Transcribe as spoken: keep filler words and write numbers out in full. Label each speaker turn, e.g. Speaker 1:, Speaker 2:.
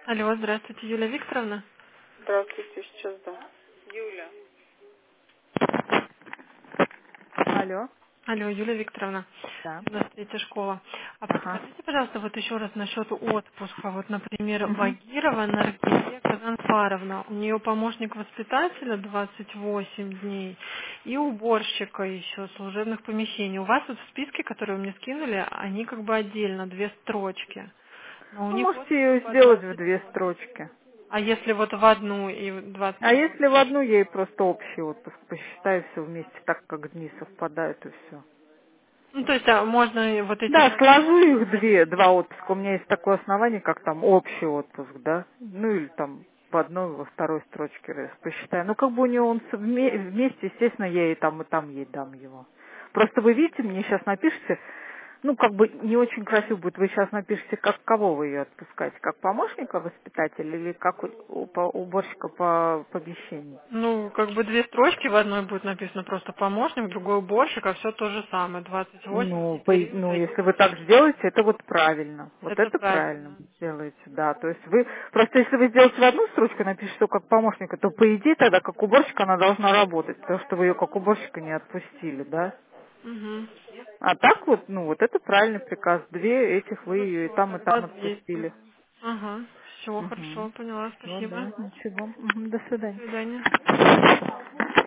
Speaker 1: Алло, здравствуйте, Юлия Викторовна.
Speaker 2: Здравствуйте, сейчас да. Юля. Алло.
Speaker 1: Алло, Юлия Викторовна.
Speaker 2: Да.
Speaker 1: У нас третья школа. А
Speaker 2: Ага.
Speaker 1: подскажите, пожалуйста, вот еще раз насчет отпуска. Вот, например,
Speaker 2: Угу.
Speaker 1: Багирова Наргизе Казанфаровна. У нее помощник воспитателя двадцать восемь дней и уборщика еще служебных помещений. У вас вот в списке, которые вы мне скинули, они как бы отдельно, две строчки. Но у
Speaker 2: Ну,
Speaker 1: них
Speaker 2: можете
Speaker 1: отпуск
Speaker 2: ее
Speaker 1: по
Speaker 2: сделать в
Speaker 1: двадцать
Speaker 2: две
Speaker 1: восемь.
Speaker 2: строчки.
Speaker 1: А если вот в одну и в двадцать
Speaker 2: А если в
Speaker 1: восемь?
Speaker 2: одну, я ей просто общий отпуск посчитаю все вместе, так как дни совпадают и все.
Speaker 1: Ну, то есть, а можно и вот эти
Speaker 2: Да,
Speaker 1: двадцать
Speaker 2: сложу
Speaker 1: восемь
Speaker 2: их
Speaker 1: взять?
Speaker 2: две, два отпуска. У меня есть такое основание, как там общий отпуск, да. Ну или там в одной, во второй строчке раз посчитаю. Ну как бы у нее он с- вме- вместе, естественно, я ей там и там ей дам его. Просто вы видите, мне сейчас напишите, ну как бы не очень красиво будет, вы сейчас напишите, как кого вы ее отпускаете, как помощника воспитателя или как у- у- по- уборщика по помещению.
Speaker 1: Ну, как бы две строчки, в одной будет написано просто помощник, в другой уборщик, а все то же самое. двадцать восемь
Speaker 2: Ну, по и-
Speaker 1: Сибирь,
Speaker 2: ну,
Speaker 1: дают.
Speaker 2: если вы так сделаете, это вот правильно. Вот
Speaker 1: Это
Speaker 2: это правильно
Speaker 1: правильно.
Speaker 2: вы сделаете, да. То есть вы, просто если вы сделаете в одну строчку, напишите, что как помощника, то по идее тогда как уборщик она должна работать, потому что вы ее как уборщика не отпустили, да.
Speaker 1: Угу.
Speaker 2: А так вот, ну, вот это правильный приказ. Две этих вы ее и
Speaker 1: Хорошо,
Speaker 2: там, и
Speaker 1: тогда
Speaker 2: там
Speaker 1: две.
Speaker 2: отпустили.
Speaker 1: Ага. Все,
Speaker 2: Угу.
Speaker 1: хорошо, поняла,
Speaker 2: Все,
Speaker 1: спасибо.
Speaker 2: да, ничего. Мгм, до
Speaker 1: До
Speaker 2: свидания.
Speaker 1: свидания.